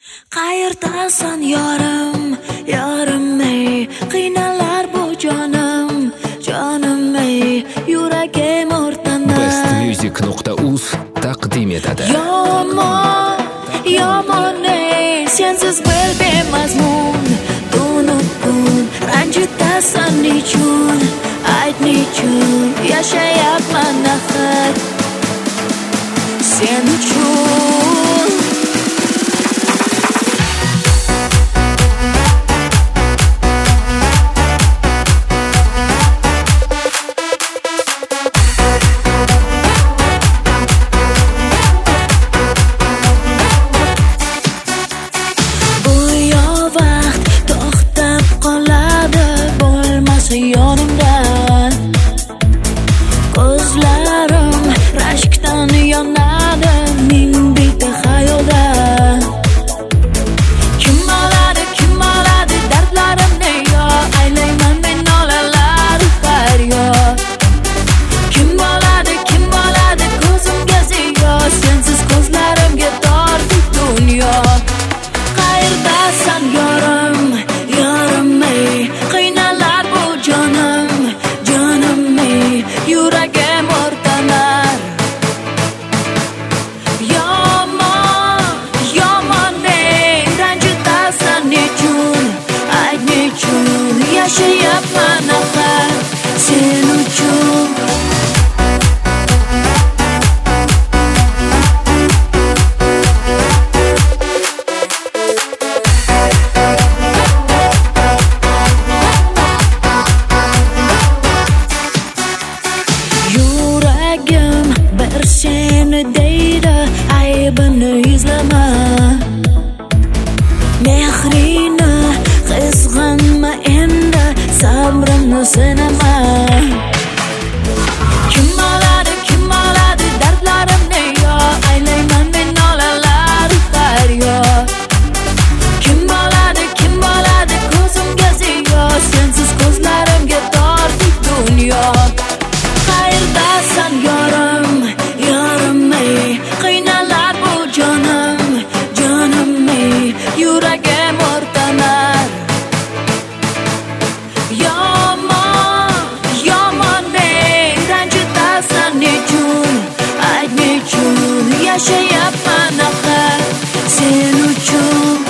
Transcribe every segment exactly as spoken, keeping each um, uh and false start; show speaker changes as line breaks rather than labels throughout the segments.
Qayerdasan yorim, yorim ey, qiynalar bu jonim, jonim ey, yuragim o'rtanar.
best music nuqta uz taqdim etadi.
Yomon, yomon ey, sensiz bir bemazmun, tunukun, ranjitasan nechun, ayt nechun, yashayapman axir sen uchun. Yonimdan ko'zlarim rashkdan yonadi, ming bitta xayolda. Kim oladi, kim oladi dardlarimni, yo aylayman men nolalar faryod. Kim oladi, kim oladi ko'zimga ziyo, sensiz ko'zlarimga tortib dunyo. Qayerdasan yorim, yorim ey, qiynalar bu jonim, jonim ey, yuragim o'rtanar. Yomon, yomon ey, ranjitasan nechun, ayt nechun, yashayapman axir sen uchun. Bir seni deydi, aybini izlama, mehrini qizg'anma endi, sabrimni sinama. Kim oladi, kim oladi dardlarimni, yo aylayman men nolalar faryod. Kim oladi, kim oladi ko'zimga ziyo, sensiz ko'zlarimga tortib dunyo. Qayerdasan yorim, yorim ey, qiynalar bu jonim, jonim ey, yuragim o'rtanar. Yomon, yomon ey, ranjitasan nechun, ayt nechun, yashayapman axir sen uchun.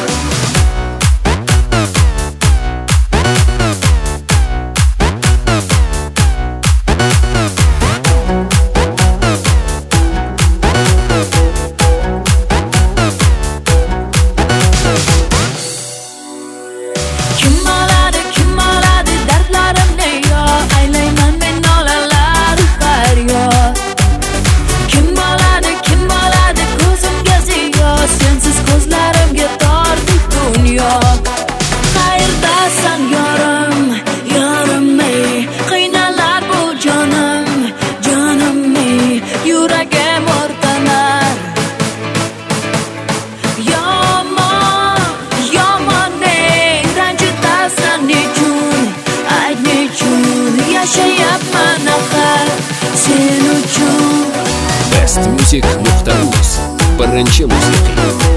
Kim oladi, kim oladi dardlarimni, yo aylayman men nolalar faryod. Kim oladi, kim oladi ko'zimga ziyo, sensiz ko'zlarimga tortib dunyo. Qayerdasan yorim, yorim ey, qiynalar bu jonim, jonim ey, yuragim o'rtanar. Yomon, yomon ey, ranjitasan nechun, ayt nechun, yashayapman axir sen uchun.
best music nuqta uz birinchi musiqiy